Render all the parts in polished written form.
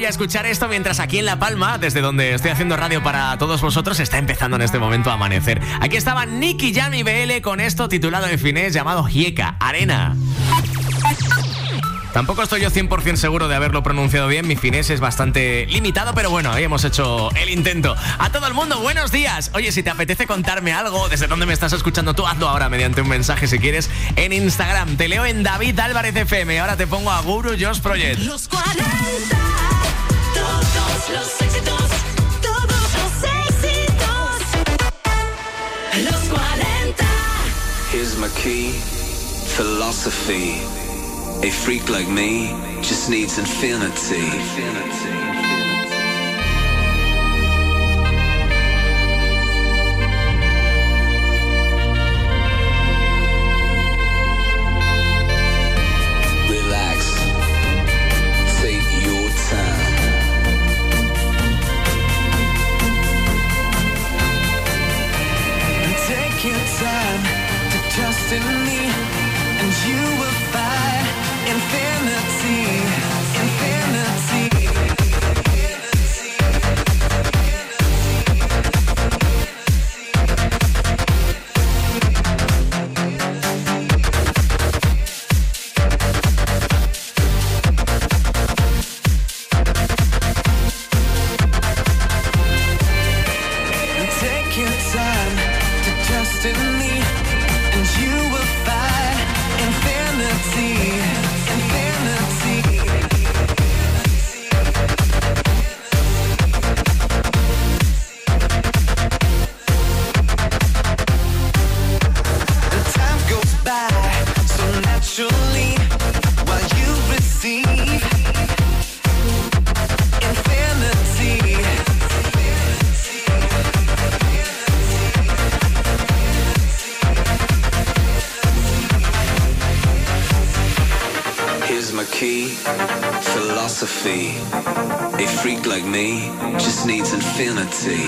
maravilla escuchar esto mientras aquí en La Palma, desde donde estoy haciendo radio para todos vosotros, está empezando en este momento a amanecer. Aquí estaba Nicky Jam y BL con esto titulado en finés llamado Hieka, Arena. Tampoco estoy yo 100% seguro de haberlo pronunciado bien, mi finés es bastante limitado, pero bueno, ahí hemos hecho el intento. A todo el mundo, buenos días. Oye, si te apetece contarme algo, desde dónde me estás escuchando tú, hazlo ahora mediante un mensaje si quieres en Instagram. Te leo en David Álvarez FM, ahora te pongo a Guru Josh Project. Los 40, todos los éxitos, los 40. Here's my key, philosophy. A freak like me just needs infinity. Relax, take your time. Take your time to trust in me, and you will find infinity, infinity. Take your time to trust in me, and you will find infinity, infinity. And time goes by so naturally while you receive infinity. Here's my key, philosophy. A freak like me just needs infinity.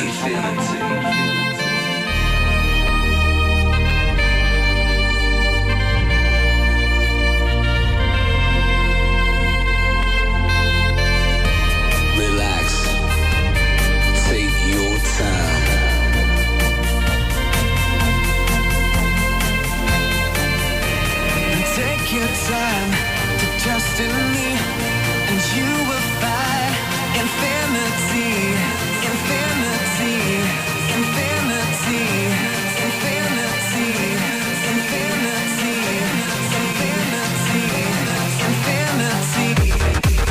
Relax, take your time. Take your time to trust in me, and you will find infinity, infinity, infinity, infinity, infinity, infinity, infinity.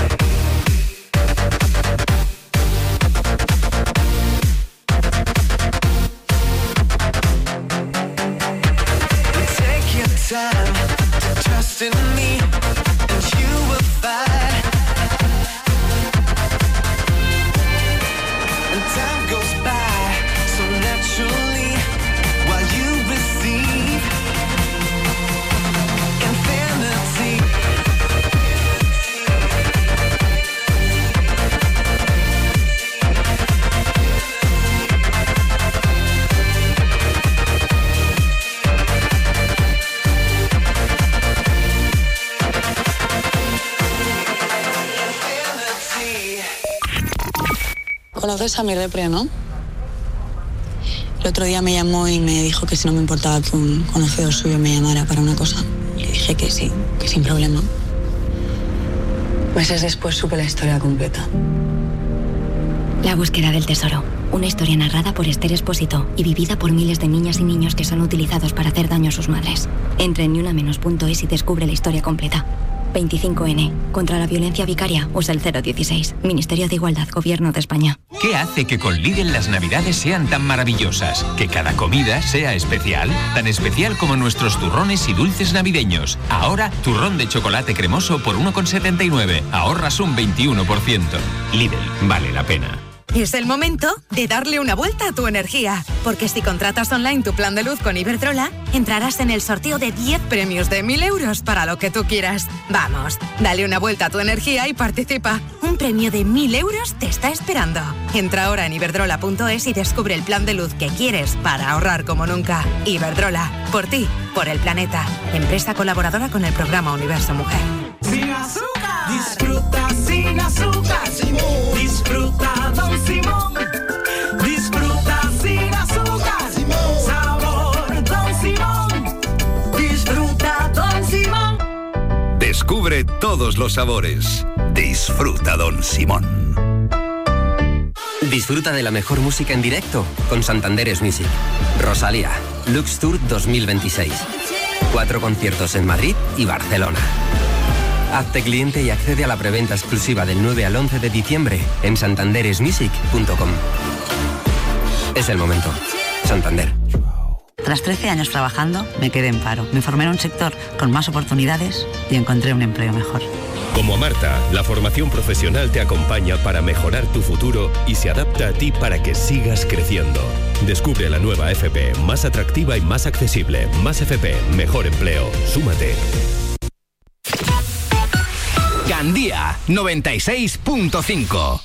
Take your time to trust in me, and you will find. And time goes by so naturally while you receive infinity. Conoces a mi repre, ¿no? El otro día me llamó y me dijo que si no me importaba que un conocido suyo me llamara para una cosa. Le dije que sí, que sin problema. Meses después supe la historia completa. La búsqueda del tesoro. Una historia narrada por Esther Espósito y vivida por miles de niñas y niños que son utilizados para hacer daño a sus madres. Entra en niunamenos.es y descubre la historia completa. 25N. Contra la violencia vicaria. Usa el 016. Ministerio de Igualdad. Gobierno de España. ¿Qué hace que con Lidl las navidades sean tan maravillosas? Que cada comida sea especial. Tan especial como nuestros turrones y dulces navideños. Ahora, turrón de chocolate cremoso por 1,79. Ahorras un 21%. Lidl, vale la pena. Es el momento de darle una vuelta a tu energía, porque si contratas online tu plan de luz con Iberdrola, entrarás en el sorteo de 10 premios de 1.000 euros para lo que tú quieras. Vamos, dale una vuelta a tu energía y participa. Un premio de 1.000 euros te está esperando. Entra ahora en iberdrola.es y descubre el plan de luz que quieres para ahorrar como nunca. Iberdrola, por ti, por el planeta. Empresa colaboradora con el programa Universo Mujer. Sin azúcar. Disfruta sin sin azúcar. Disfruta Don Simón. Disfruta sin azúcar. Sabor Don Simón. Disfruta Don Simón. Descubre todos los sabores. Disfruta Don Simón. Disfruta de la mejor música en directo con Santander's Music. Rosalía, Lux Tour 2026. 4 conciertos en Madrid y Barcelona. Hazte cliente y accede a la preventa exclusiva del 9 al 11 de diciembre en santanderesmusic.com. Es el momento. Santander. Tras 13 años trabajando, me quedé en paro. Me formé en un sector con más oportunidades y encontré un empleo mejor. Como Marta, la formación profesional te acompaña para mejorar tu futuro y se adapta a ti para que sigas creciendo. Descubre la nueva FP, más atractiva y más accesible. Más FP, mejor empleo. Súmate. Gandía 96.5.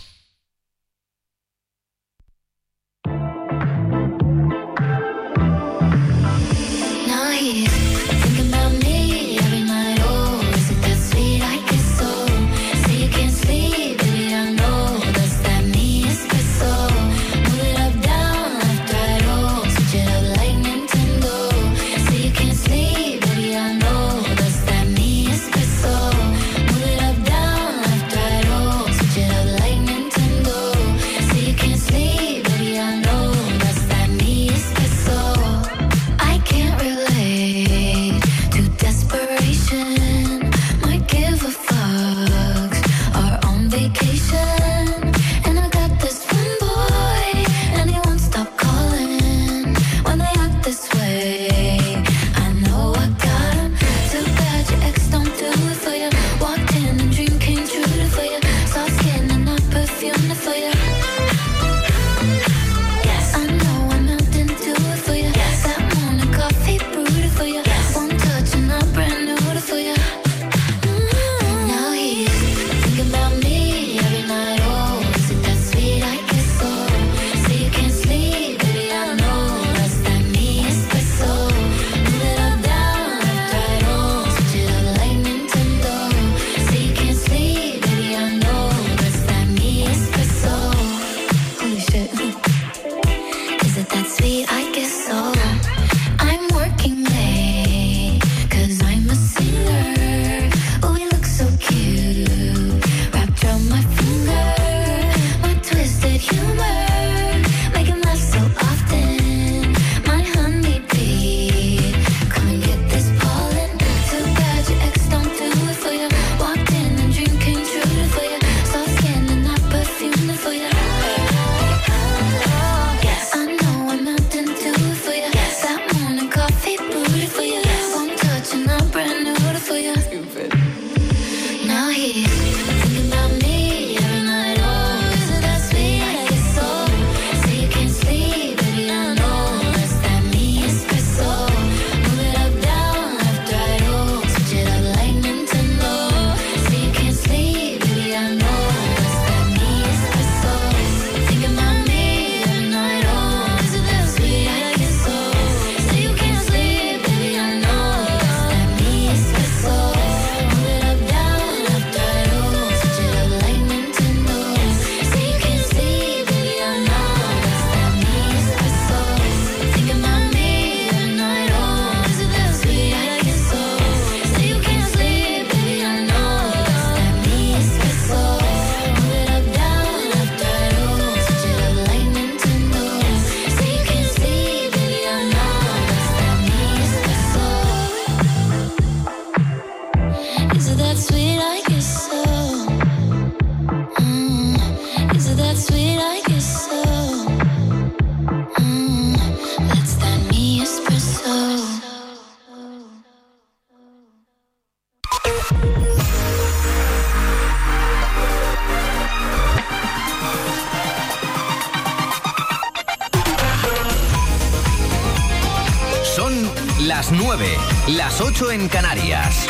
Las 9, las 8 en Canarias.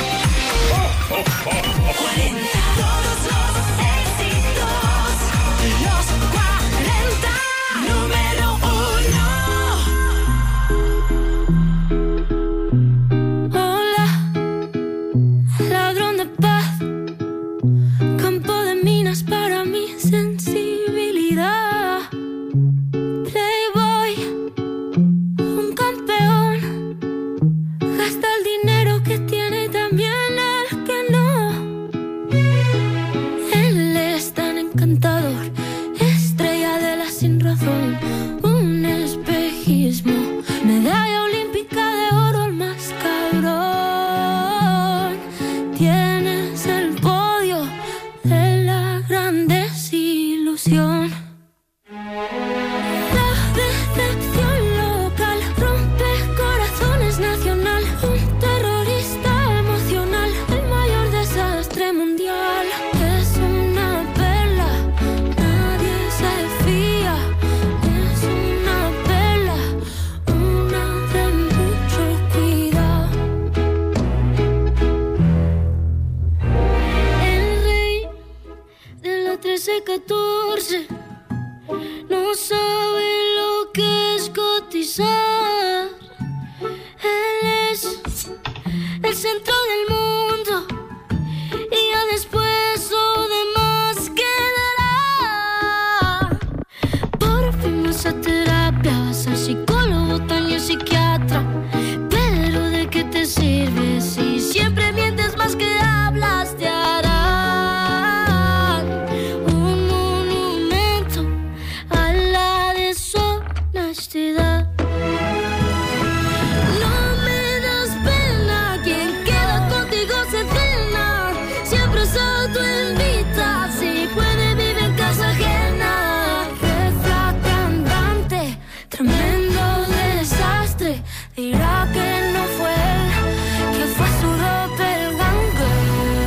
Todos los éxitos, los 40, número 1. Hola, ladrón de paz, campo de minas atletismo, medalla olímpica de oro al más cabrón. Tienes el podio de la gran desilusión. La decepción local rompe corazones nacional. Un terrorista emocional, el mayor desastre mundial. Es una perla, nadie se fía. Es una perla, una de mucho cuidado. El rey de la 13-14 no sabe lo que es cotizar. Él es el centro del mundo y ya después lo demás quedará. Por fin vas a terapia, vas al psicólogo, taño psiquiatra. Pero ¿de qué te sirve si siempre mientes más que hablas? Te harán un monumento a la deshonestidad. No me das pena, quien queda contigo se cena. Siempre se autoinvita, si puede vive en casa ajena. Refracandante, tremendo desastre. Dirá que no fue él, que fue su doppelganger.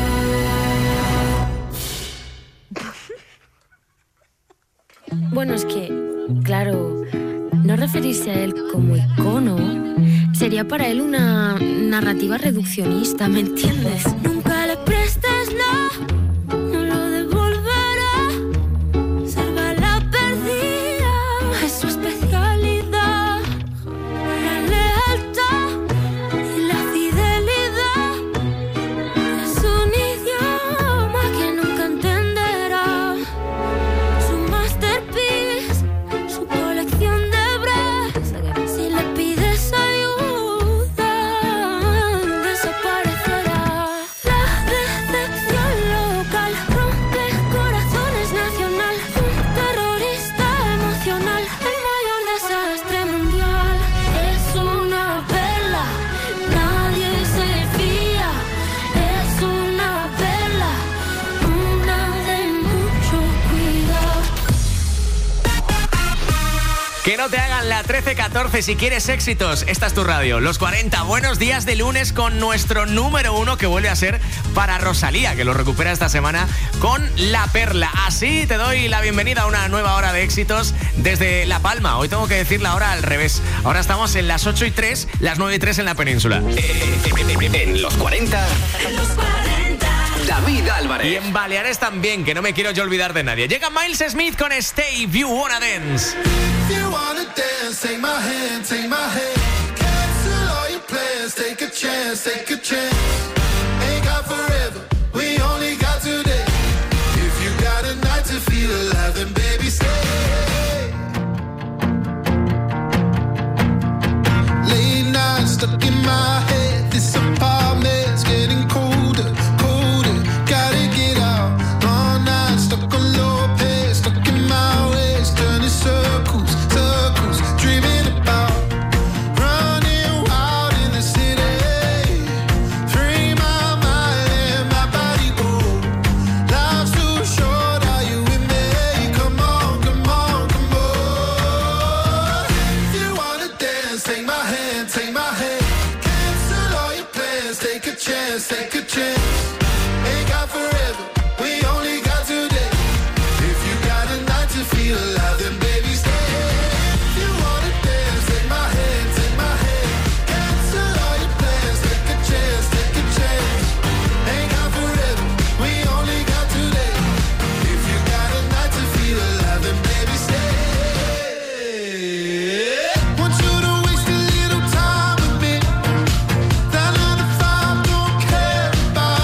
Bueno, es que, claro, no referirse a él como icono sería para él una narrativa reduccionista, ¿me entiendes? Nunca le prestes nada, no lo devolverá. Salva la perdida, es su especialidad. La lealtad y la fidelidad es un idioma que nunca entenderá. Su masterpiece, su colección de bras. Si le pides ayuda, desaparecerá. La decepción local rompe corazones nacional. Un terrorista emocional, el mayor desastre mundial. Es una perla, nadie se fía. Es una perla, una de mucho cuidado. Que no te hagan la 13-14 si quieres éxitos. Esta es tu radio. Los 40. Buenos días de lunes con nuestro número 1 que vuelve a ser para Rosalía, que lo recupera esta semana con La Perla. Así te doy la bienvenida a una nueva hora de éxitos desde La Palma. Hoy tengo que decir la hora al revés. Ahora estamos en las 8:03, las 9:03 en la península. En los 40, David Álvarez. Y en Baleares también, que no me quiero yo olvidar de nadie. Llega Miles Smith con Stay If You Wanna Dance. If you wanna dance, take my hand, take my hand. Cancel all your plans, take a chance, take a chance. Ain't got forever, we only got today. If you got a night to feel alive, then baby stay. Late nights stuck in my head, this apartment's getting colder, colder. Gotta get out, long nights stuck on low pace, stuck in my ways, turning circles, circles, dreaming about running wild in the city. Free my mind and my body go. Life's too short, are you with me? Come on, come on, come on. If you wanna dance, take my hand, take my hand. Cancel all your plans, take a chance, take a chance. Ain't got forever, we only got today. If you got a night to feel alive, then baby stay. If you wanna dance, take my hand, take my hand. Cancel all your plans, take a chance, take a chance. Ain't got forever, we only got today. If you got a night to feel alive, then baby stay. Want you to waste a little time with me. That 9 to 5 don't care about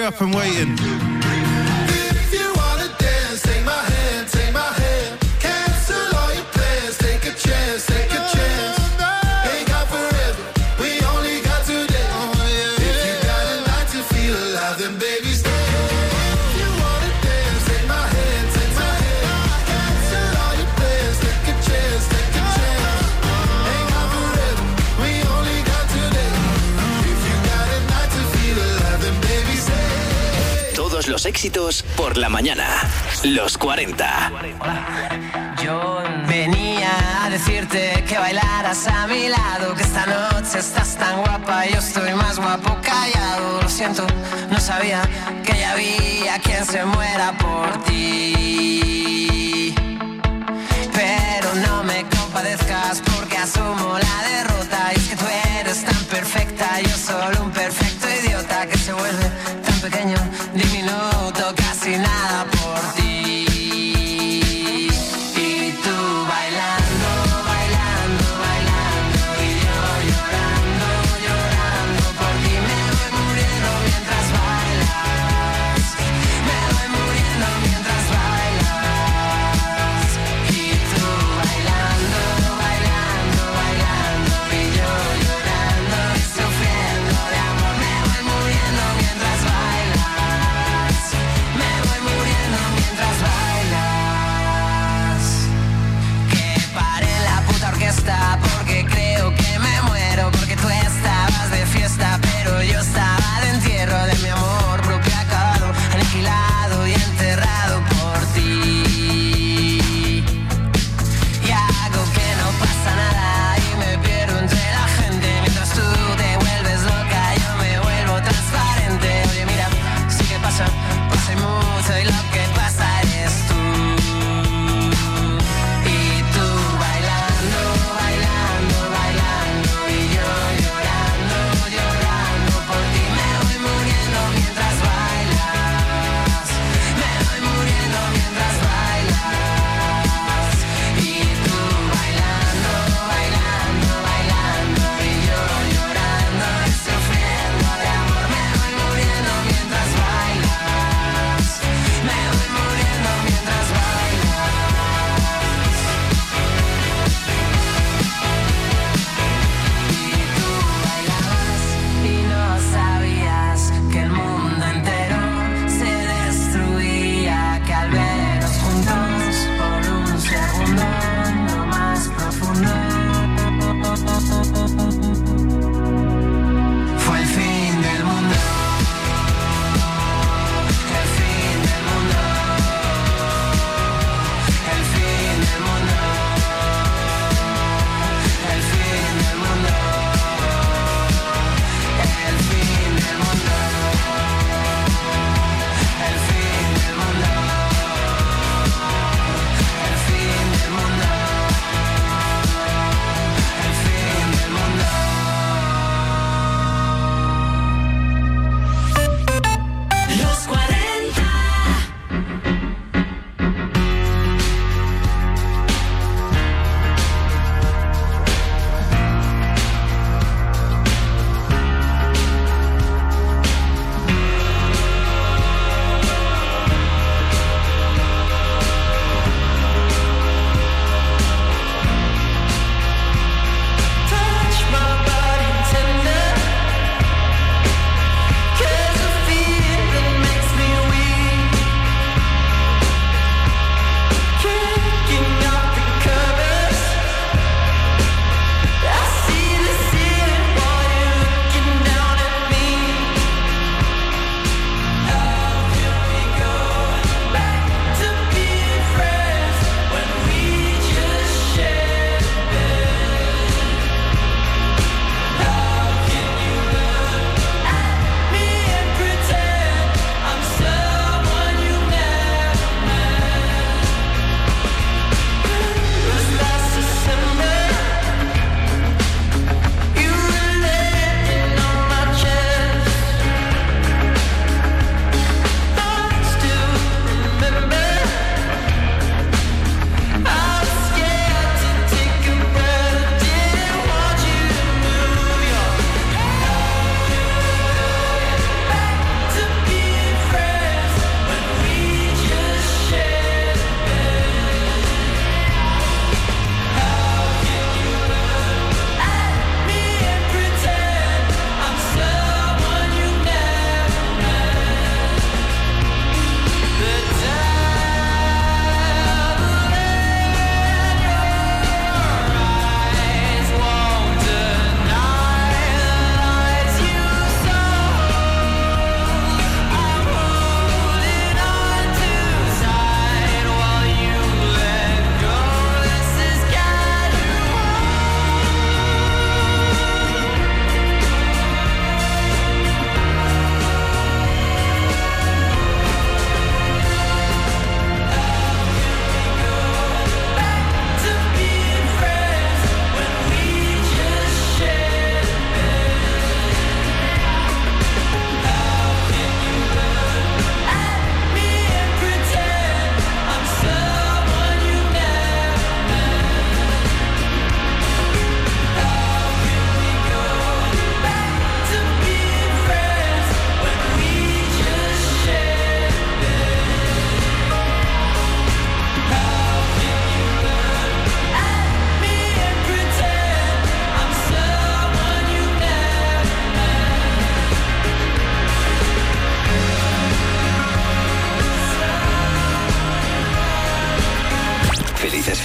up and waiting. If you wanna dance, take my hand, take my hand. Cancel all your plans, take a chance, take a chance. Ain't got forever, we only got today. If you got a night to feel alive, then baby stay. If you wanna dance, take my hand, take my hand. Cancel all your plans, take a chance, take a chance. Ain't got forever, we only got today. If you got a night to feel alive, then baby stay. Todos los éxitos por la mañana. Los 40. Yo venía a decirte que bailaras a mi lado, que esta noche estás tan guapa, yo estoy más guapo callado. Lo siento, no sabía que ya había quien se muera por ti. Pero no me compadezcas porque asumo la derrota. Y es que tú eres tan perfecta, yo solo un perfecto idiota que se vuelve tan pequeño, diminuto, casi nada por ti. Y tú bailando, bailando, bailando, y yo llorando, llorando por ti. Me voy muriendo mientras bailas, me voy muriendo mientras bailas. Y tú bailando, bailando, bailando, y yo llorando y sufriendo de amor. Me voy muriendo mientras bailas, me voy muriendo.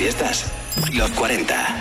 fiestas. Los 40.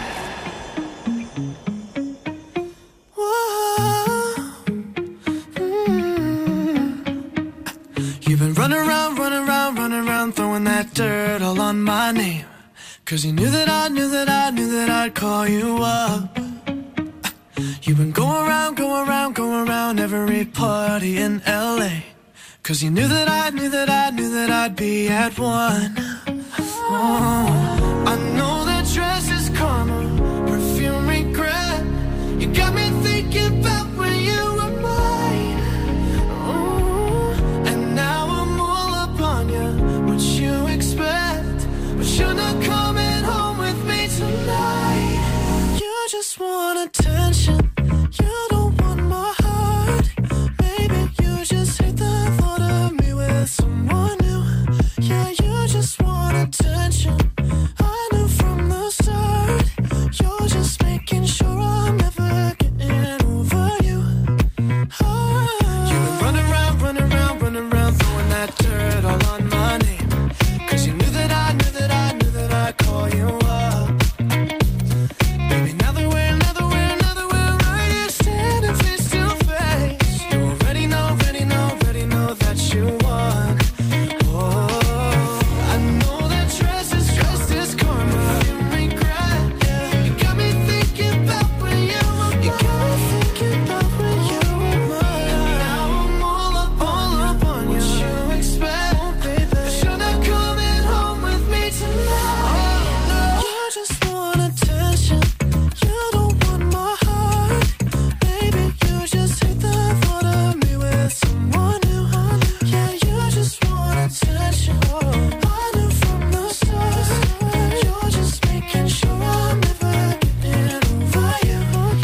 You've been running around, throwing that dirt all on my name. 'Cause you knew that I'd call you up. You've been going around every party in LA. 'Cause you knew that I'd be at one. Oh, I know that dress is karma, perfume regret. You got me thinking about when you were mine. Oh, and now I'm all up on you, what you expect. But you're not coming home with me tonight. You just want attention, you don't want my heart. Maybe you just hate the thought of me with someone new. Yeah, you just want attention, I knew from the start. You're just making sure I'm never getting over you. Oh, you've been running around, throwing that dirt all on my name. 'Cause you knew that I'd call you up. Baby, now that we're right here standing face to face, you already know that you won. Oh, I know that dress is karma, you regret. Yeah, you got me thinking about when you were mine. Now I'm all up on you, what you expect. Oh, baby, but you're not coming home with me tonight. You just want attention, you don't want my heart. Baby, you just hate the thought of me with someone new. Yeah, you just want attention, I knew from the start. You're just making sure I'm never getting over you.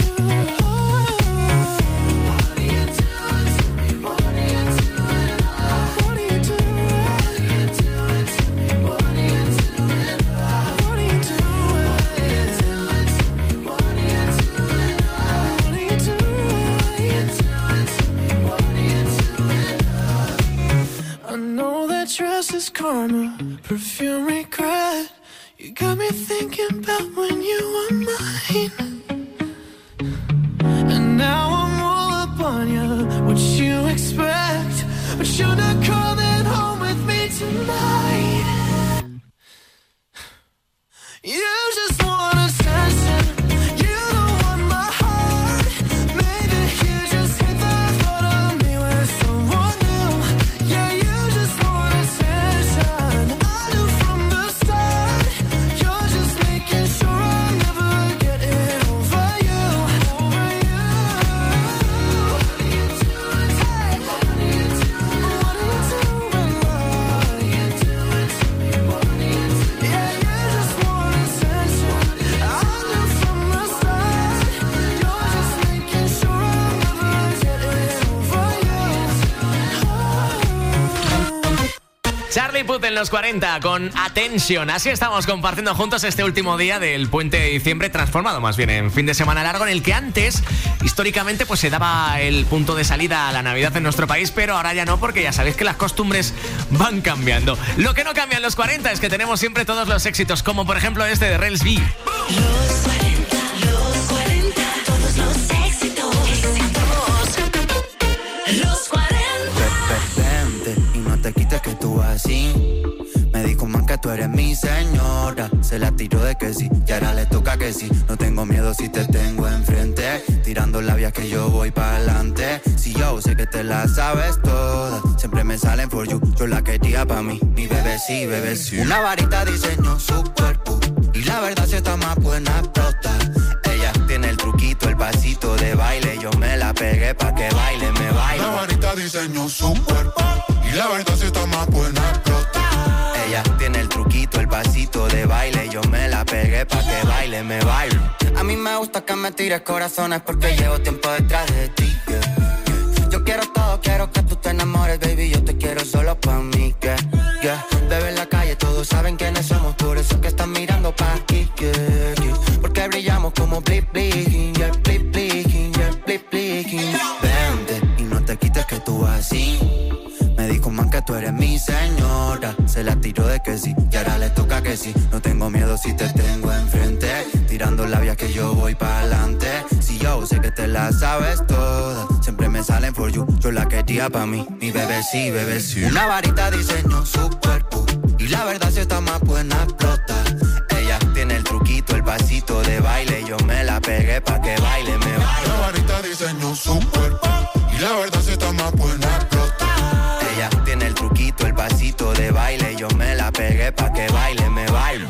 What are you doing to me? What are you doing? What are you doing to me? What are you doing? What are you doing? What are you doing? What are you doing? What are you doing? I know that dress is karma, perfume regret. You got me thinking about when you were mine. And now I'm all up on you, what you expect. But you're not coming home with me tonight. You just want attention, you don't want my heart. Maybe you just hate the thought of me with someone new. Yeah, you just want attention, I knew from the start. You're just making sure I'm never getting over you. What are you doing? What are you doing? What are you doing? What are you doing to me? What are you doing? Yeah, you just want attention, I knew from the start. You're just making sure I'm never getting over you. Charlie Puth en los 40 con Attention. Así estamos compartiendo juntos este último día del puente de diciembre, transformado más bien en fin de semana largo, en el que antes, históricamente, pues se daba el punto de salida a la Navidad en nuestro país, pero ahora ya no, porque ya sabéis que las costumbres van cambiando. Lo que no cambia en los 40 es que tenemos siempre todos los éxitos, como por ejemplo este de Rels B. Los 40, todos los éxitos. Los 40. Vente y no te quites que tú así. Me dijo man que tú eres mi señora. Se la tiró de que sí, y ahora le toca que sí. No tengo miedo si te tengo enfrente. Tirando labias que yo voy pa'lante. Si yo sé que te la sabes toda. Siempre me salen for you, yo la quería pa' mí. Mi bebé sí, bebé sí. Una varita diseñó su cuerpo. Y la verdad si está más buena explota. Ella tiene el truquito, el pasito de baile. Yo me la pegué pa' que baile, me baile. La varita diseñó su cuerpo. Y la verdad si está más buena explota. Ella tiene el truquito, el pasito de baile. Yo me la pegué pa' que baile, me bailo. A mí me gusta que me tires corazones porque llevo tiempo detrás de ti, yeah. Yo quiero todo, quiero que tú te enamores, baby. Yo te quiero solo pa' mí, yeah. Bebé en la calle, todos saben quiénes somos. Por eso que están mirando pa' aquí, yeah. Porque brillamos como blip, blip, yeah. Blip, blip, yeah. Blip, blip. Vente y no te quites que tú vas así. Me dijo man que tú eres mi mi señora. Se la tiró de que sí, y ahora le toca que sí. No tengo miedo si te tengo enfrente. Tirando labias que yo voy para adelante. Si yo sé que te la sabes toda, siempre me salen for you. Yo la quería pa' mí, mi bebé sí, bebé sí. Una varita diseñó su cuerpo y la verdad si está más buena explota. Ella tiene el truquito, el pasito de baile. Yo me la pegué pa' que baile, me baile. La varita diseñó su cuerpo y la verdad si está más buena explota. Ella tiene el truquito, el pasito de baile. Yo me la pegué pa' que baile, me baile.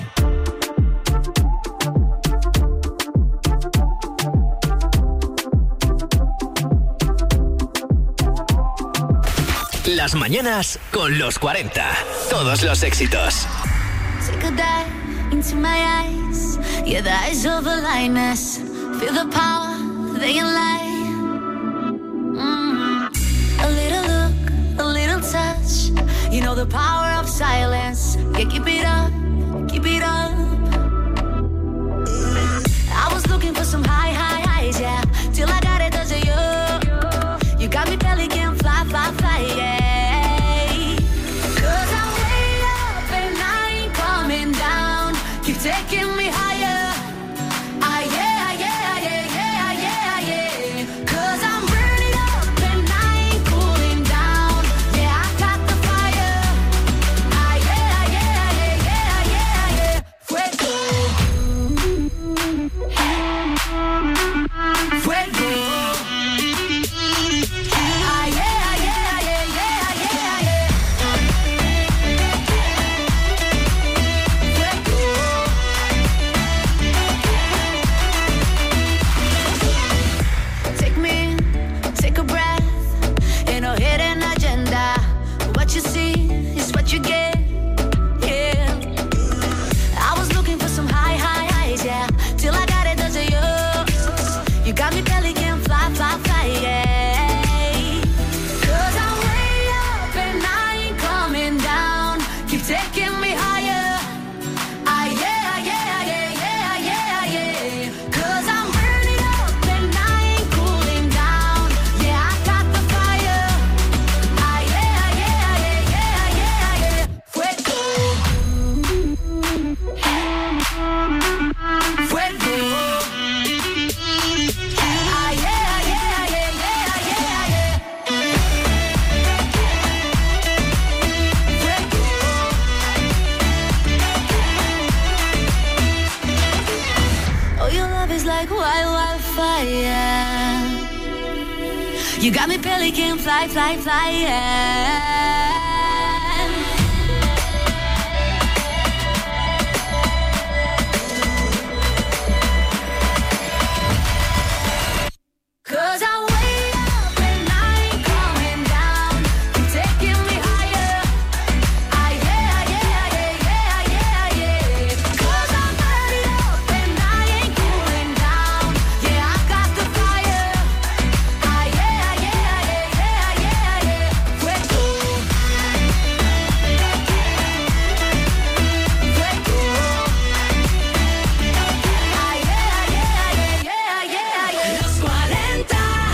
Las mañanas con los 40. Todos los éxitos. Take a dive into my eyes. Yeah, the eyes of a lioness. Feel the power, they can lie. A little look, a little touch. You know the power of silence. Yeah, keep it up, keep it up. I was looking for some high highs, yeah. Till I got it, does it you? You got me belly can fly, fly, fly, yeah. Taking me higher, ah yeah, yeah, yeah, yeah, yeah, yeah. 'Cause I'm burning up and I ain't cooling down. Yeah, I got the fire, ah yeah, yeah, yeah, yeah, yeah, yeah. Fuego, fuego, ah yeah, yeah, yeah, yeah, yeah, yeah. What you see is what you get, yeah. I was looking for some high highs, yeah. Till I got it, does it you? You got me belly can fly, fly, fly, yeah. 'Cause I'm way up and I ain't coming down. Keep taking me higher, ah yeah, yeah, yeah, yeah, yeah, yeah. 'Cause I'm burning up and I ain't cooling down. Yeah, I got the fire, ah yeah, yeah, yeah, yeah, yeah, yeah. Fuego, fuego, ah yeah, yeah, yeah, yeah, yeah, yeah. Oh, your love is like wildfire. You got me belly can fly, fly, fly, yeah. 'Cause I'm way up and I ain't coming down. Keep taking me higher, ah yeah, yeah, yeah, yeah, yeah, yeah. 'Cause I'm burning up and I ain't cooling down. Yeah, I got the fire, ah yeah, yeah, yeah, yeah, yeah, yeah. Fuego, fuego, ah yeah, yeah, yeah, yeah, yeah. Los 40.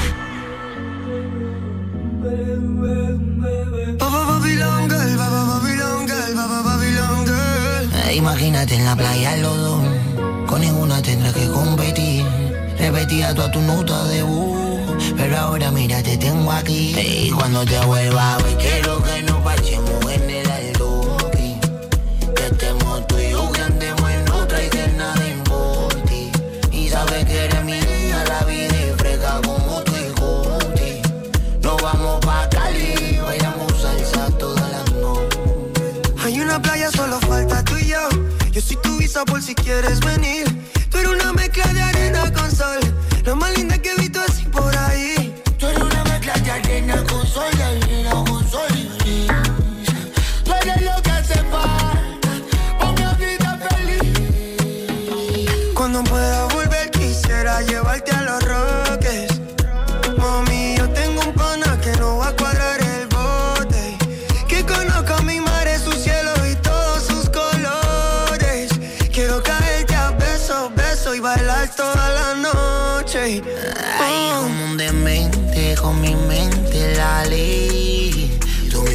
Babylon girl, Babylon girl, Babylon girl. Imagínate en la playa los dos, con ninguna tendrás que competir. Repetía toda tu nota de voz, pero ahora mira te tengo aquí. Y cuando te vuelva a ver quiero que nos parchemos en el altoque. Que estemos tú y yo, que andemos en otra y que nadie importe. Y sabes que eres mía, la vida es fresca como tu hijote. Nos vamos pa' Cali, bailamos salsa todas las noches. Hay una playa, solo falta tú y yo. Yo soy tu visa por si quieres venir. Tú eres una mezcla de arena con sol, lo más linda que he visto así por ahí. Tú eres una mezcla de arena con sol, de arena con sol. Tú eres lo que hace falta, una vida feliz. Cuando pueda volver quisiera llevarte a los Roques. Mami, yo tengo un pana que no va a cuadrar el bote. Que conozca mi mar, su cielo y todos sus colores. Quiero caerte a besos, besos y bailar toda la noche. Ay, como un demente, con mi mente la ley. Tú mi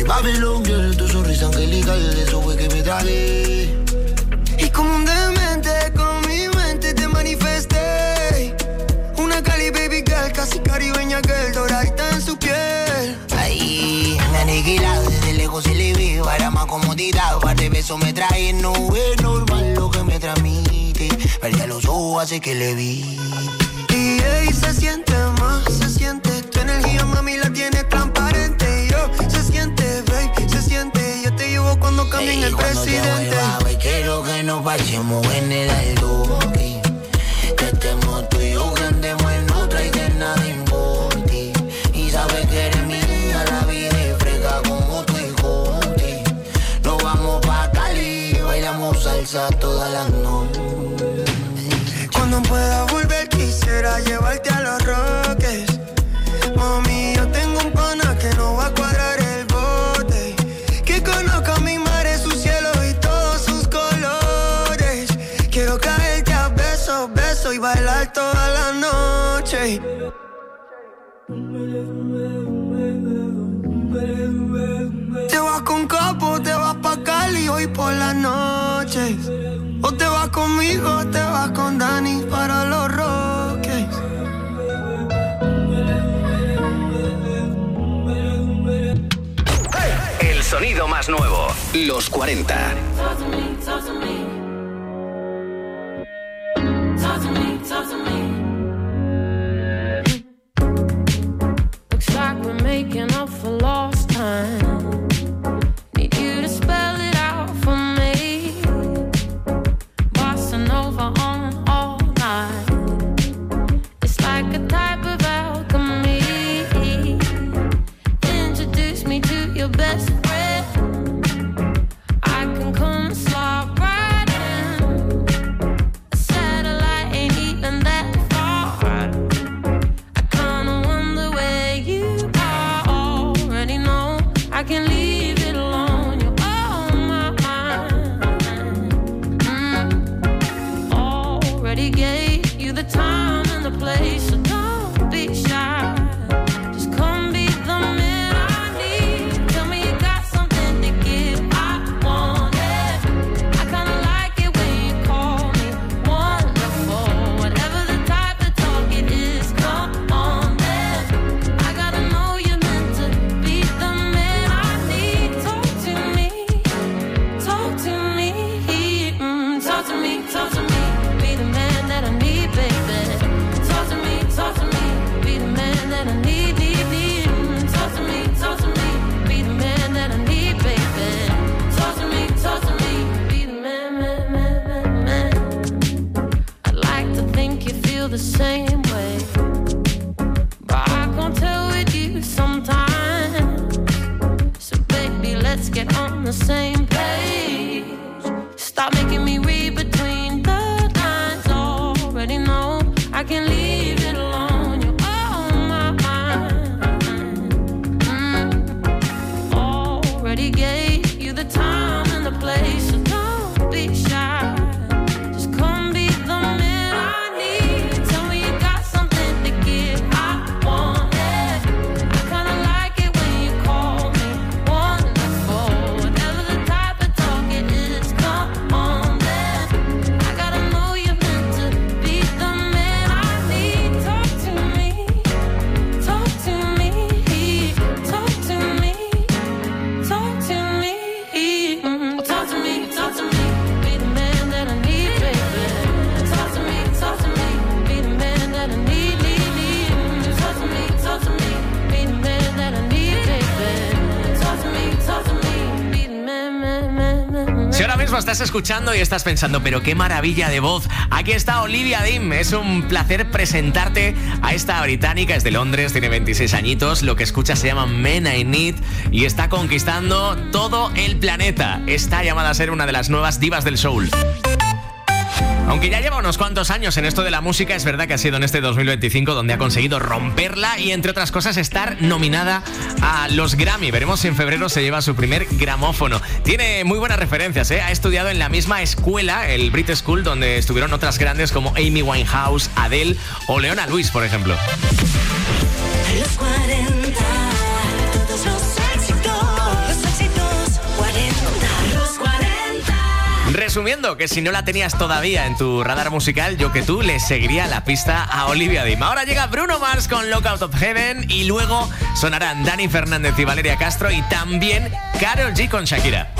Babylon Girl, tu sonrisa angelical, eso fue que me tragué. Y como un demente con mi mente te manifesté. Una Cali baby girl, casi caribeña girl, doradita en su piel. Ahí, aniquilado, desde lejos se le ve. Para más comodidad, par de besos me trae. No es normal lo que me transmite. Perdí los ojos, hace que le vi. Y se siente más, se siente. Tu energía, mami, la tienes transparente. Y yo, se siente, babe, se siente. Yo te llevo cuando cambien el presidente. Quiero que nos vayamos en el alto. Que estemos tú y yo, que andemos en otra y que nada importe. Y sabes que eres mía, la vida es fresca como tu hijo. Nos vamos pa' Cali, bailamos salsa toda la noche. Cuando pueda volver quisiera llevarte a los Roques. Mami, yo tengo un pana que no va a cuadrar el bote. Que conozca mi mar, su cielo y todos sus colores. Quiero caerte a besos, besos y bailar toda la noche. Te vas con Capo, te vas pa' Cali hoy por la noche. O te vas conmigo, o te vas con Dani para los Roques. El sonido más nuevo, los 40. Talk to me, talk to me. Talk to me, talk to me. Looks like we're making up for lost time. Need you to spell it out for me. Bossa Nova on all night. It's like a type of alchemy. Introduce me to your best friend. I can come and slide right in. A satellite ain't even that far. I kinda wonder where you are. Already know I can leave it alone. You're on my mind. Already gave you the time and the place, so don't be shy. Just come be the man I need. Tell me you got something to give. I want it. I kinda like it when you call me wonderful. Whatever the type of talk it is, come on then. I gotta know you're meant to be the man I need. Talk to me, talk to me, talk to me, talk to me. Be the man that I need, baby. Talk to me, be the man that I need, need. Talk to me, be the man that I need, baby. Talk to me, be the man, man. I'd like to think you feel the same way, but I can't tell with you sometimes. So baby, let's get on the same page. Stop making me read between the lines. Already know I can leave it alone. You're on my mind. Already gave you the time and the place, so don't be shy. Just come be the man I need. Tell me you got something to give. I want it. I kinda like it when you call me wonderful. Whatever the type of talk it is, come on then. I gotta know you're meant to be the man I need. Talk to me, talk to me, talk to me, talk to me, talk to me, talk to me. Be the man that I need, baby. Talk to me, be the man that I need, need. Talk to me, be the man that I need, baby. Talk to me, be the man, man. Si ahora mismo estás escuchando y estás pensando, pero qué maravilla de voz, aquí está Olivia Dean. Es un placer presentarte a esta británica, es de Londres, tiene 26 añitos, lo que escuchas se llama Men I Need y está conquistando todo el planeta. Está llamada a ser una de las nuevas divas del soul. Aunque ya lleva unos cuantos años en esto de la música, es verdad que ha sido en este 2025 donde ha conseguido romperla y, entre otras cosas, estar nominada a los Grammy. Veremos si en febrero se lleva su primer gramófono. Tiene muy buenas referencias, ¿eh? Ha estudiado en la misma escuela, el Brit School, donde estuvieron otras grandes como Amy Winehouse, Adele o Leona Lewis, por ejemplo. Los 40, todos los éxitos. Resumiendo, que si no la tenías todavía en tu radar musical, yo que tú le seguiría la pista a Olivia Dean. Ahora llega Bruno Mars con Lockout of Heaven y luego sonarán Dani Fernández y Valeria Castro y también Karol G con Shakira.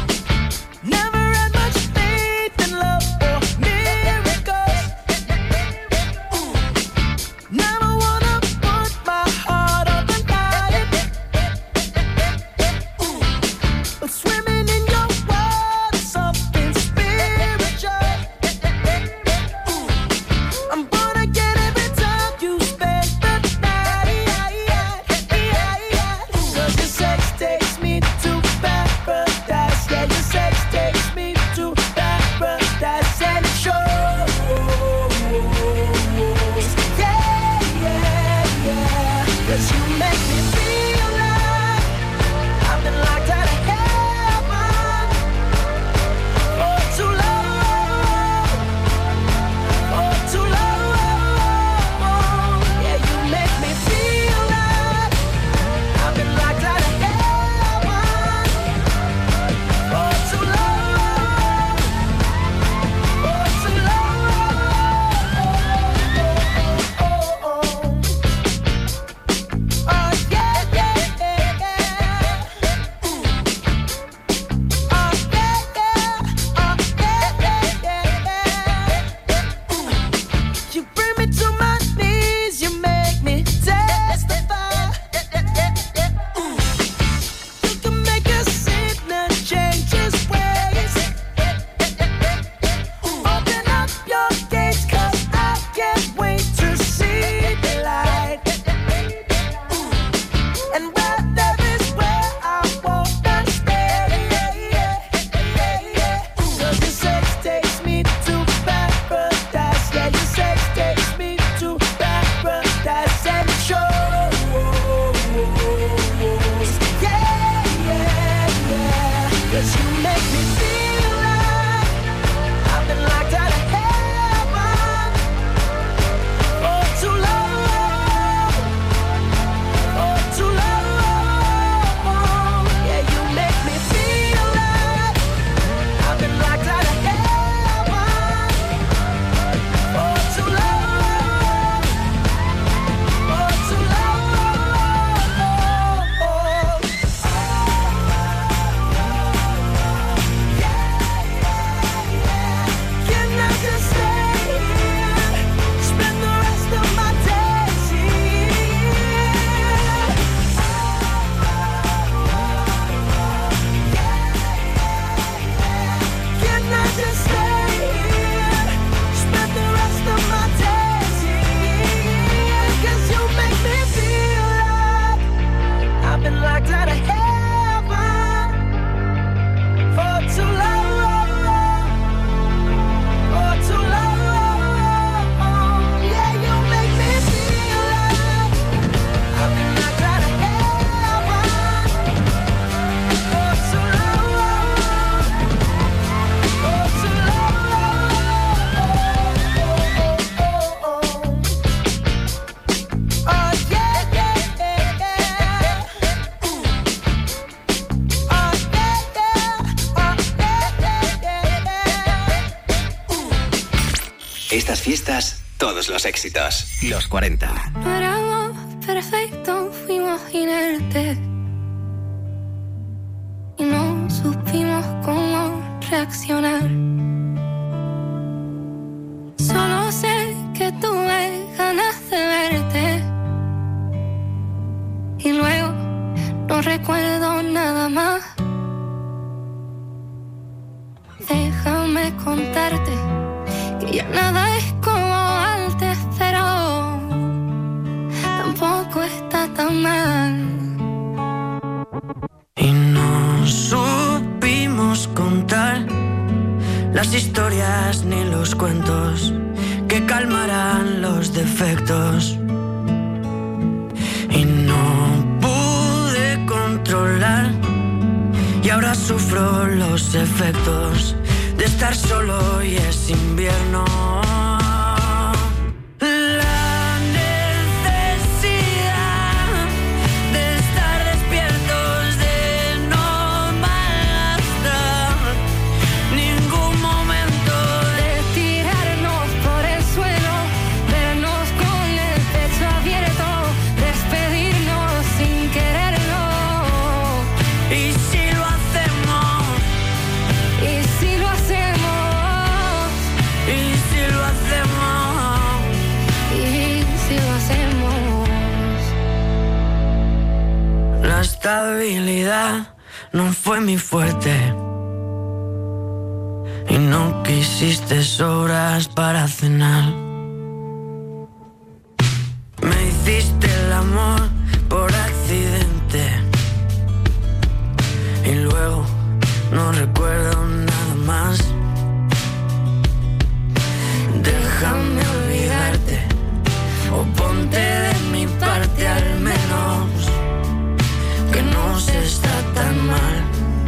Estas fiestas, todos los éxitos. Los 40. No éramos perfectos, fuimos inertes. Y no supimos cómo reaccionar. Solo sé que tuve ganas de verte. Y luego no recuerdo nada más. Déjame contarte que ya nada es como antes, pero tampoco está tan mal. Y no supimos contar las historias ni los cuentos que calmarán los defectos. Y no pude controlar y ahora sufro los efectos de estar solo y es invierno. La necesidad de estar despiertos, de no malgastar ningún momento. estabilidad no fue mi fuerte. Y no quisiste horas para cenar. Me hiciste el amor por accidente. Y luego no recuerdo nada más. Déjame olvidarte o ponte de mi parte al menos, que no se está tan mal.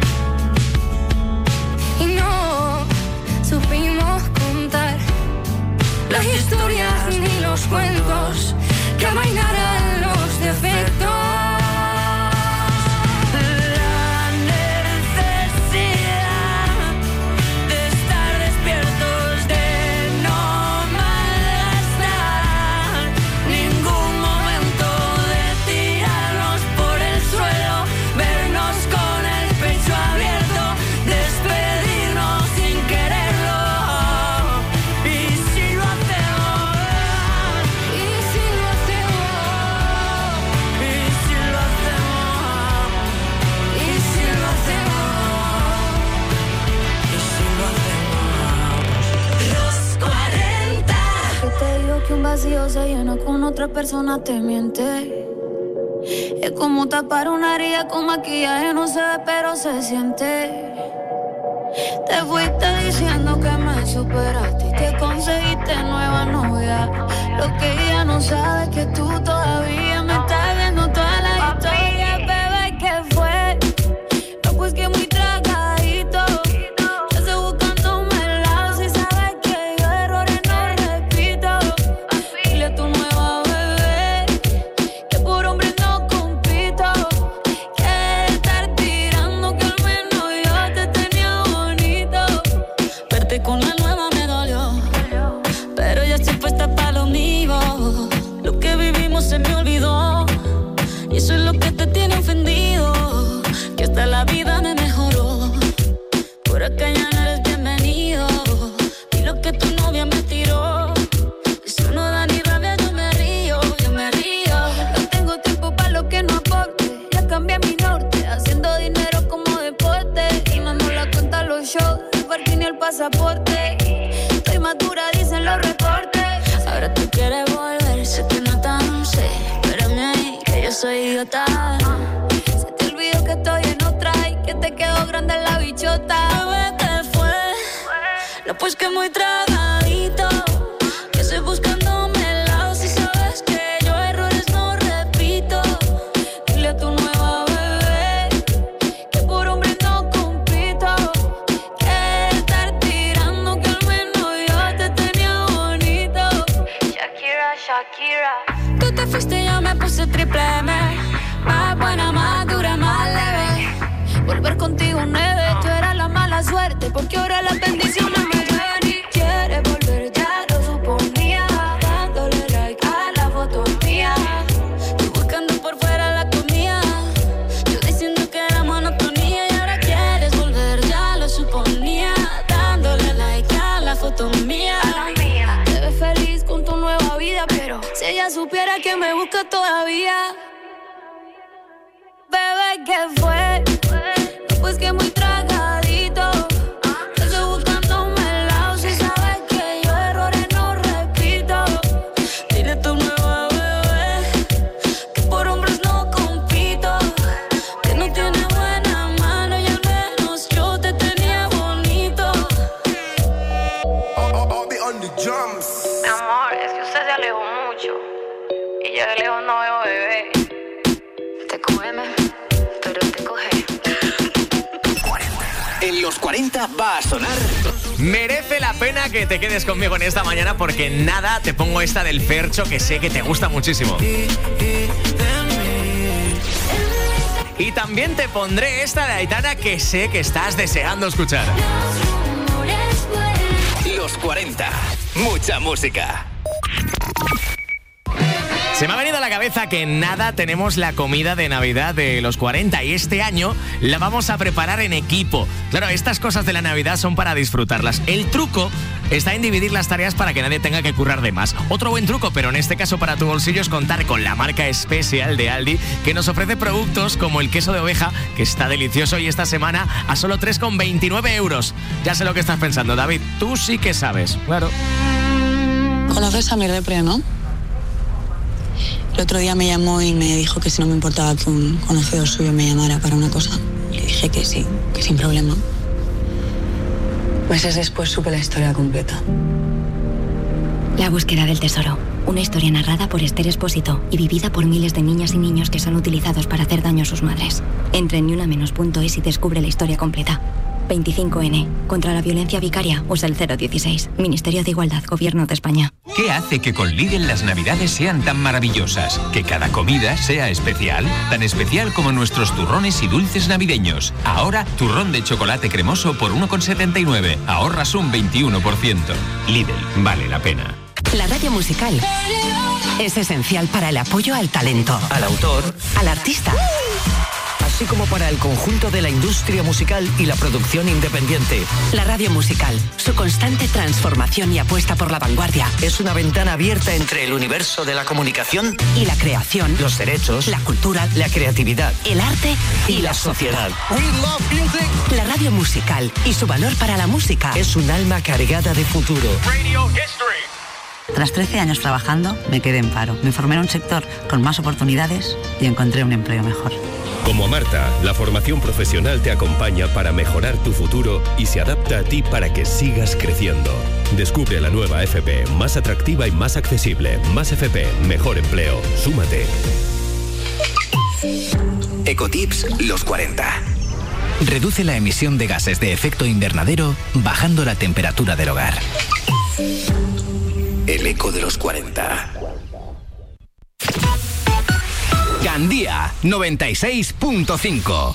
Y no supimos contar las historias ni los cuentos que amainaran los defectos. Que un vacío se llena con otra persona te miente. Es como tapar una herida con maquillaje, no se ve pero se siente. Te fuiste diciendo que me superaste y que conseguiste nueva novia. Lo que ella no sabe es que tú todavía me estás viendo toda la historia. Bebé, ¿qué fue? No, pues que muy tragadito. Con la nueva me dolió, pero ya estoy puesta para lo mío. Lo que vivimos se me olvidó, y eso es lo que te tiene ofendido, que hasta la vida me mejoró. Por acá ya no eres bienvenido, y lo que tu novia me tiró, eso no da ni rabia, yo me río, yo me río. No tengo tiempo para lo que no aporte, ya cambié mi norte, haciendo dinero como deporte, y mando la cuenta a los shows, ni el pasaporte. Estoy madura, dicen los reportes. Ahora tú quieres volver, sé que no tan sé. Espérame ahí, que yo soy idiota. Se te olvidó que estoy en otra y que te quedó grande la bichota. Bebé, ¿qué fue? No, pues que muy tragadito, que estoy buscándome el lado. Si sabes que yo errores no repito. Dile a tu nueva bebé que por hombre no compito. Shakira. Tú te fuiste y yo me puse triple M. Más buena, más dura, más leve. Volver contigo nueve, tú eras la mala suerte, porque ahora las bendiciones me llueven. Y quieres volver, ya lo suponía, dándole like a la foto mía. Tú buscando por fuera la comida, yo diciendo que era monotonía. Y ahora quieres volver, ya lo suponía, dándole like a la foto mía. Te ves feliz con tu nueva vida, pero si ella supiera que me busca todavía. Bebé, ¿qué fue? Pues que muy tragadito. Estoy buscándome el lado. Si sabes que yo errores no repito. Dile a tu nueva bebé que por hombres no compito, que no tiene buena mano y al menos yo te tenía bonito. Mi amor, es que usted se alejó mucho y yo de lejos no veo bebé. Te cógeme, pero te coge. En los 40 va a sonar. Merece la pena que te quedes conmigo en esta mañana, porque nada, te pongo esta del Fercho, que sé que te gusta muchísimo. Y también te pondré esta de Aitana, que sé que estás deseando escuchar. Los 40. Mucha música. Se me ha venido a la cabeza que en nada tenemos la comida de Navidad de los 40 y este año la vamos a preparar en equipo. Claro, estas cosas de la Navidad son para disfrutarlas. El truco está en dividir las tareas para que nadie tenga que currar de más. Otro buen truco, pero en este caso para tu bolsillo, es contar con la marca especial de Aldi, que nos ofrece productos como el queso de oveja, que está delicioso, y esta semana a solo 3,29 euros. Ya sé lo que estás pensando, David. Tú sí que sabes, claro. Conoces a mi repre, ¿no? El otro día me llamó y me dijo que si no me importaba que un conocido suyo me llamara para una cosa. Le dije que sí, que sin problema. Meses después supe la historia completa. La búsqueda del tesoro. Una historia narrada por Esther Espósito y vivida por miles de niñas y niños que son utilizados para hacer daño a sus madres. Entra en niunamenos.es y descubre la historia completa. 25N. Contra la violencia vicaria, usa el 016. Ministerio de Igualdad, Gobierno de España. ¿Qué hace que con Lidl las navidades sean tan maravillosas? Que cada comida sea especial. Tan especial como nuestros turrones y dulces navideños. Ahora, turrón de chocolate cremoso por 1,79. Ahorras un 21%. Lidl, vale la pena. La radio musical es esencial para el apoyo al talento, al autor, al artista, así como para el conjunto de la industria musical y la producción independiente. La radio musical, su constante transformación y apuesta por la vanguardia, es una ventana abierta entre el universo de la comunicación y la creación, los derechos, la cultura, la creatividad, el arte y la sociedad. We love music. La radio musical y su valor para la música es un alma cargada de futuro. Radio History. Tras 13 años trabajando, me quedé en paro. Me formé en un sector con más oportunidades y encontré un empleo mejor. Como Marta, la formación profesional te acompaña para mejorar tu futuro y se adapta a ti para que sigas creciendo. Descubre la nueva FP, más atractiva y más accesible. Más FP, mejor empleo. Súmate. Ecotips los 40. Reduce la emisión de gases de efecto invernadero bajando la temperatura del hogar. El eco de los 40. Gandía 96.5.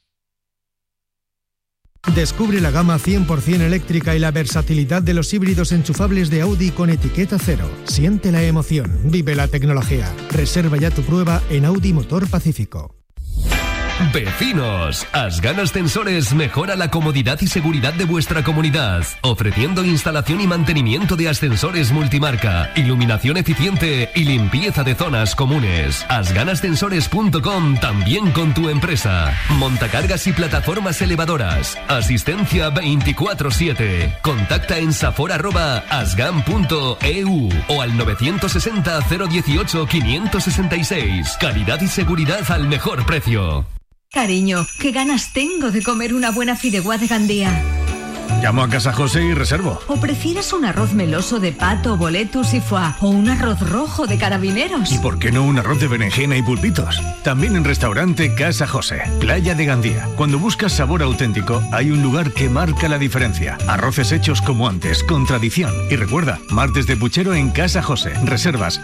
Descubre la gama 100% eléctrica y la versatilidad de los híbridos enchufables de Audi con etiqueta cero. Siente la emoción, vive la tecnología. Reserva ya tu prueba en Audi Motor Pacífico. Vecinos, Asgan Ascensores mejora la comodidad y seguridad de vuestra comunidad, ofreciendo instalación y mantenimiento de ascensores multimarca, iluminación eficiente y limpieza de zonas comunes. Asganascensores.com, también con tu empresa. Montacargas y plataformas elevadoras. Asistencia 24/7. Contacta en safor@asgan.eu o al 960 018 566. Calidad y seguridad al mejor precio. Cariño, qué ganas tengo de comer una buena fideuá de Gandía. Llamo a Casa José y reservo. ¿O prefieres un arroz meloso de pato, boletus y foie? ¿O un arroz rojo de carabineros? ¿Y por qué no un arroz de berenjena y pulpitos? También en restaurante Casa José, Playa de Gandía. Cuando buscas sabor auténtico, hay un lugar que marca la diferencia. Arroces hechos como antes, con tradición. Y recuerda, martes de puchero en Casa José. Reservas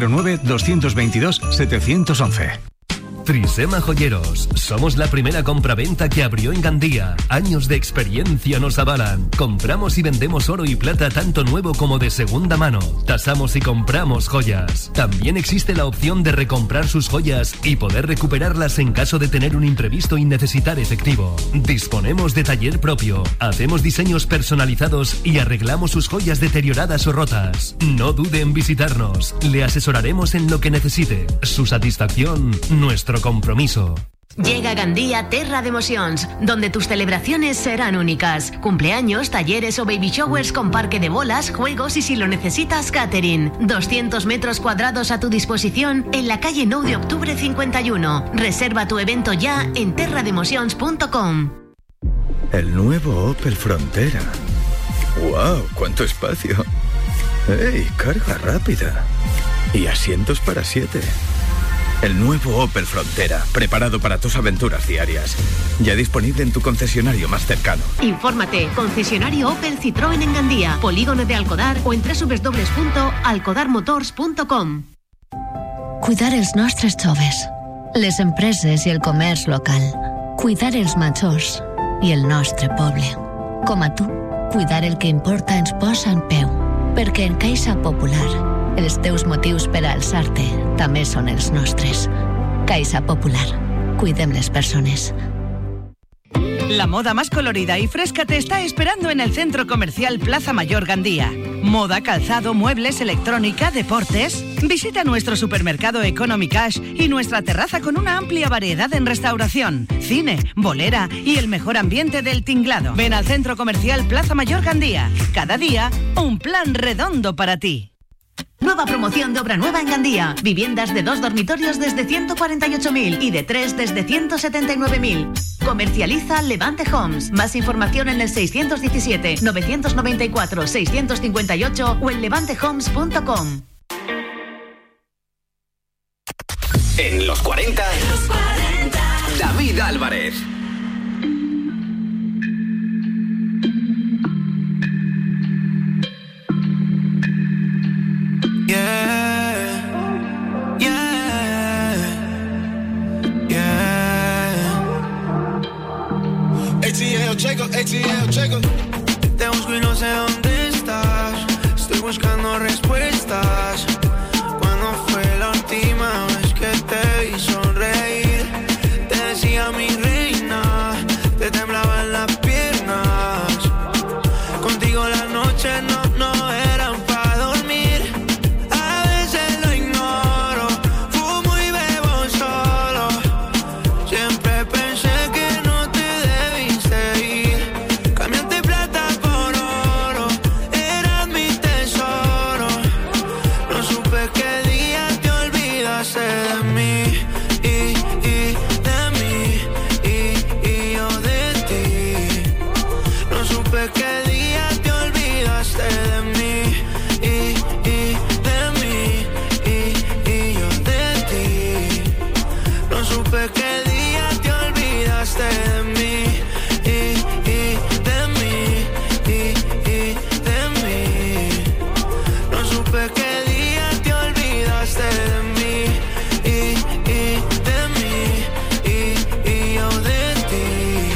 609-222-711. Trisema Joyeros. Somos la primera compraventa que abrió en Gandía. Años de experiencia nos avalan. Compramos y vendemos oro y plata tanto nuevo como de segunda mano. Tasamos y compramos joyas. También existe la opción de recomprar sus joyas y poder recuperarlas en caso de tener un imprevisto y necesitar efectivo. Disponemos de taller propio. Hacemos diseños personalizados y arreglamos sus joyas deterioradas o rotas. No dude en visitarnos. Le asesoraremos en lo que necesite. Su satisfacción, nuestro compromiso. Llega a Gandía Terra de Emocions, donde tus celebraciones serán únicas. Cumpleaños, talleres o baby showers con parque de bolas, juegos y, si lo necesitas, catering. 200 metros cuadrados a tu disposición en la calle 9 de octubre 51. Reserva tu evento ya en terrademocions.com. El nuevo Opel Frontera. ¡Wow! ¡Cuánto espacio! ¡Ey! Carga rápida. Y asientos para 7. El nuevo Opel Frontera, preparado para tus aventuras diarias. Ya disponible en tu concesionario más cercano. Infórmate, concesionario Opel Citroën en Gandía, Polígono de Alcodar o en www.alcodarmotors.com. Cuidar els nostres joves, les empreses i el comerç local. Cuidar els majors i el nostre poble. Com a tu, cuidar el que importa ens posa en peu. Perquè en Caixa Popular, els teus motius per a alçar-te també són els nostres. Caixa Popular. Cuidem les persones. La moda más colorida y fresca te está esperando en el Centro Comercial Plaza Mayor Gandía. Moda, calzado, muebles, electrónica, deportes. Visita nuestro supermercado Economy Cash y nuestra terraza con una amplia variedad en restauración, cine, bolera y el mejor ambiente del tinglado. Ven al Centro Comercial Plaza Mayor Gandía. Cada día, un plan redondo para ti. Nueva promoción de obra nueva en Gandía. Viviendas de 2 dormitorios desde 148.000 y de 3 desde 179.000. Comercializa Levante Homes. Más información en el 617-994-658 o en levantehomes.com. En los 40, David Álvarez. ATL, checo. Te busco y no sé dónde estás. Estoy buscando respuestas. ¿Cuándo fue la última vez que te vi sonreír? Te decía mi reina, te temblaban las piernas. Contigo las noches no eran para dormir. A veces lo ignoro, fumo y bebo solo. Siempre pensé que no te debiste ir. Cambiaste plata por oro, eras mi tesoro. No supe qué día te olvidaste de mí. Y de mí, y yo de ti. No supe qué día te olvidaste de mí. Y de mí, y yo de ti. No supe qué día te olvidaste de mí. Y de mí, y de mí. No supe qué día te olvidaste de mí. Y de mí, y yo de ti.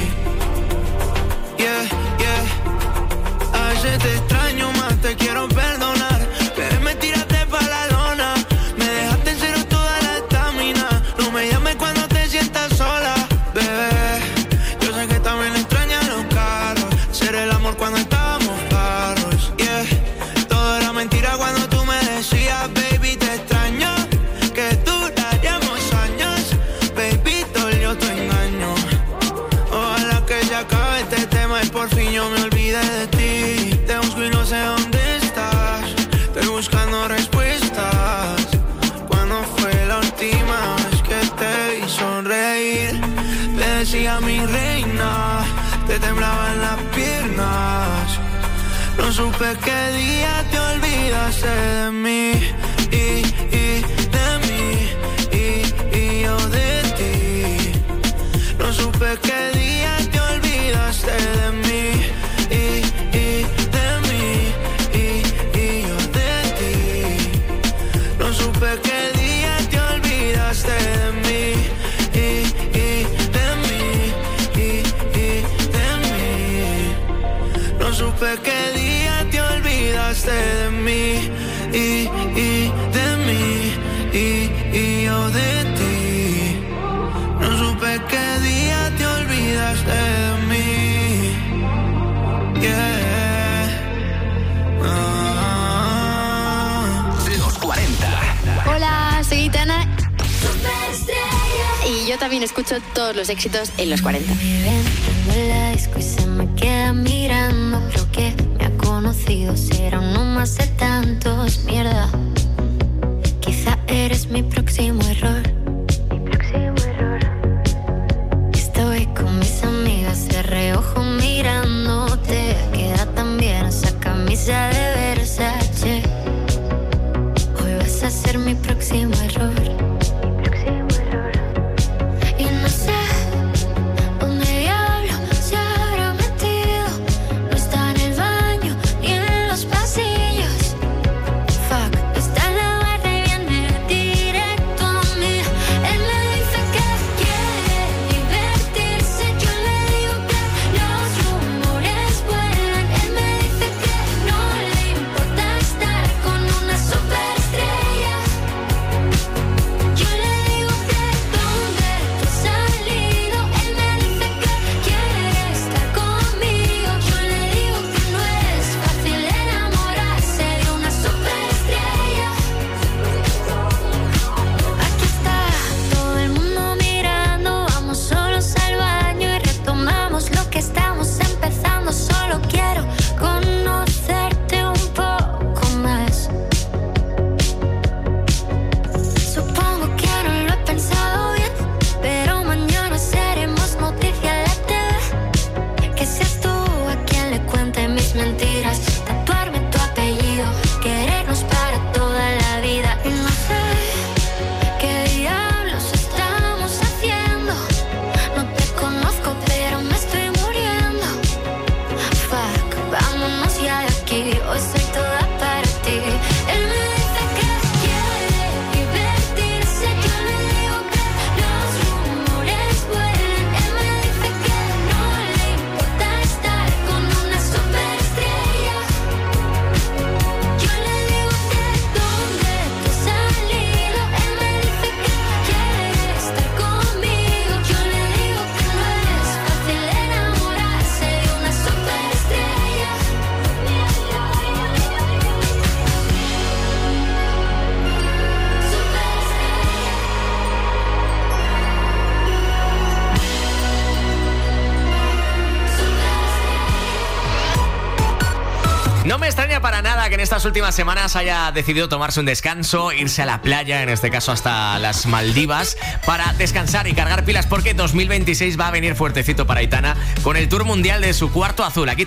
Yeah, yeah. A veces te extraño más, te quiero perdonar. Pero me tiraste pa' la lona. Me dejaste en cero toda la estamina. No me llames cuando te sientas sola, bebé. Yo sé que también extrañas los carros. Ser el amor cuando estábamos claros. Yeah. Todo era mentira cuando tú me decías, baby, te extraño. Que duraríamos años. Baby, dolió tu engaño. Ojalá que se acabe este tema y por fin yo me olvide de ti. Te busco y no sé dónde estás. Estoy buscando respuestas. ¿Cuándo fue la última vez que te vi sonreír? Te decía mi reina, te temblaban las piernas. No supe qué día te olvidaste de mí. Y de mí, y yo de ti. No supe qué día te olvidaste de mí. Y de mí, y yo de ti. No supe qué día te olvidaste de mí. Y de mí, y de mí. No supe qué día te olvidaste de mí. Y de mí, y yo de ti. No supe qué día te olvidaste de mí. Yeah. Los 40. Hola, soy Itana. Y yo también escucho todos los éxitos en los 40. Me ven en la disco y se me queda mirando. Creo que me ha conocido, será uno más de tantos. Mierda, quizá eres mi próximo error. Estoy con mis amigas de reojo mirándote. Queda tan bien esa camisa de Versace. Hoy vas a ser mi próximo error. Y no sé dónde diablo se habrá metido. mentiras, tatuarme tu apellido, querernos para toda la vida. Y no sé qué diablos estamos haciendo. No te conozco, pero me estoy muriendo. Fuck, vámonos ya de aquí. Hoy soy toda para ti. Él me dice que quiere divertirse. Yo le digo que los rumores vuelan. Él me dice que no le importa estar con una superestrella. Yo le digo que dónde te has salido. Él me dice que quiere estar conmigo. Yo le digo que no es fácil enamorarse de una superestrella. No me extraña para nada que en estas últimas semanas haya decidido tomarse un descanso, irse a la playa, en este caso hasta las Maldivas, para descansar y cargar pilas, porque 2026 va a venir fuertecito para Aitana con el Tour Mundial de su Cuarto Azul. Aquí